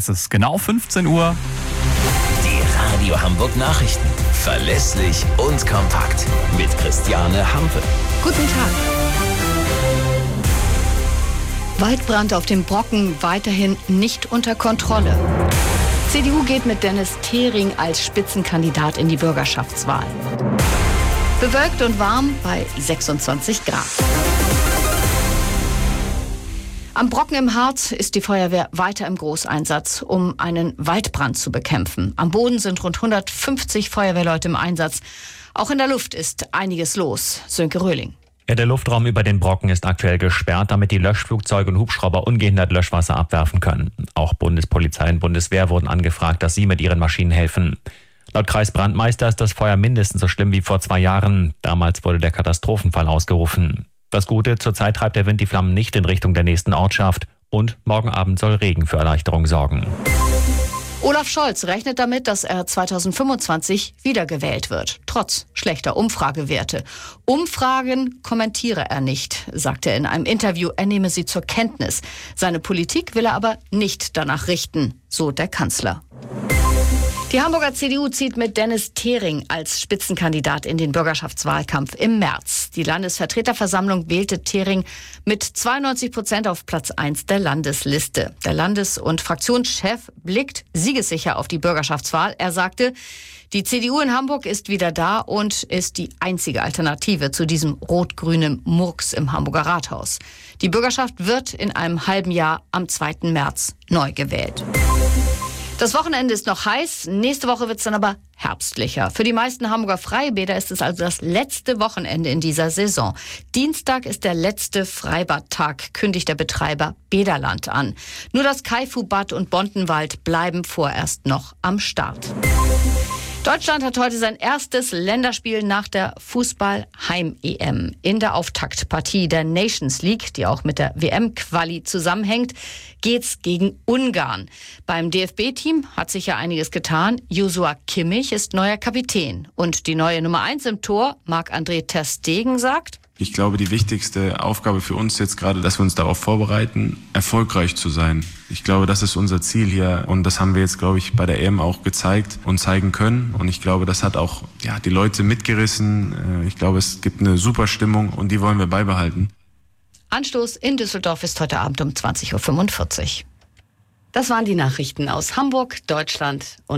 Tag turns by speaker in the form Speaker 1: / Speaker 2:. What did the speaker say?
Speaker 1: Es ist genau 15 Uhr.
Speaker 2: Die Radio Hamburg Nachrichten. Verlässlich und kompakt. Mit Christiane Hampe.
Speaker 3: Guten Tag. Waldbrand auf dem Brocken weiterhin nicht unter Kontrolle. CDU geht mit Dennis Thering als Spitzenkandidat in die Bürgerschaftswahl. Bewölkt und warm bei 26 Grad. Am Brocken im Harz ist die Feuerwehr weiter im Großeinsatz, um einen Waldbrand zu bekämpfen. Am Boden sind rund 150 Feuerwehrleute im Einsatz. Auch in der Luft ist einiges los. Sönke Röhling.
Speaker 4: Ja, der Luftraum über den Brocken ist aktuell gesperrt, damit die Löschflugzeuge und Hubschrauber ungehindert Löschwasser abwerfen können. Auch Bundespolizei und Bundeswehr wurden angefragt, dass sie mit ihren Maschinen helfen. Laut Kreisbrandmeister ist das Feuer mindestens so schlimm wie vor 2 Jahren. Damals wurde der Katastrophenfall ausgerufen. Das Gute, zurzeit treibt der Wind die Flammen nicht in Richtung der nächsten Ortschaft. Und morgen Abend soll Regen für Erleichterung sorgen.
Speaker 3: Olaf Scholz rechnet damit, dass er 2025 wiedergewählt wird, trotz schlechter Umfragewerte. Umfragen kommentiere er nicht, sagte er in einem Interview, er nehme sie zur Kenntnis. Seine Politik will er aber nicht danach richten, so der Kanzler. Die Hamburger CDU zieht mit Dennis Thering als Spitzenkandidat in den Bürgerschaftswahlkampf im März. Die Landesvertreterversammlung wählte Thering mit 92% auf Platz 1 der Landesliste. Der Landes- und Fraktionschef blickt siegessicher auf die Bürgerschaftswahl. Er sagte, die CDU in Hamburg ist wieder da und ist die einzige Alternative zu diesem rot-grünen Murks im Hamburger Rathaus. Die Bürgerschaft wird in einem halben Jahr am 2. März neu gewählt. Das Wochenende ist noch heiß, nächste Woche wird es dann aber herbstlicher. Für die meisten Hamburger Freibäder ist es also das letzte Wochenende in dieser Saison. Dienstag ist der letzte Freibadtag, kündigt der Betreiber Bäderland an. Nur das Kaifu-Bad und Bontenwald bleiben vorerst noch am Start. Deutschland hat heute sein erstes Länderspiel nach der Fußball-Heim-EM. In der Auftaktpartie der Nations League, die auch mit der WM-Quali zusammenhängt, geht's gegen Ungarn. Beim DFB-Team hat sich ja einiges getan. Joshua Kimmich ist neuer Kapitän. Und die neue Nummer 1 im Tor, Marc-André ter Stegen, sagt:
Speaker 5: Ich glaube, die wichtigste Aufgabe für uns jetzt gerade, dass wir uns darauf vorbereiten, erfolgreich zu sein. Ich glaube, das ist unser Ziel hier und das haben wir jetzt, glaube ich, bei der EM auch gezeigt und zeigen können. Und ich glaube, das hat auch die Leute mitgerissen. Ich glaube, es gibt eine super Stimmung und die wollen wir beibehalten.
Speaker 3: Anstoß in Düsseldorf ist heute Abend um 20.45 Uhr. Das waren die Nachrichten aus Hamburg, Deutschland und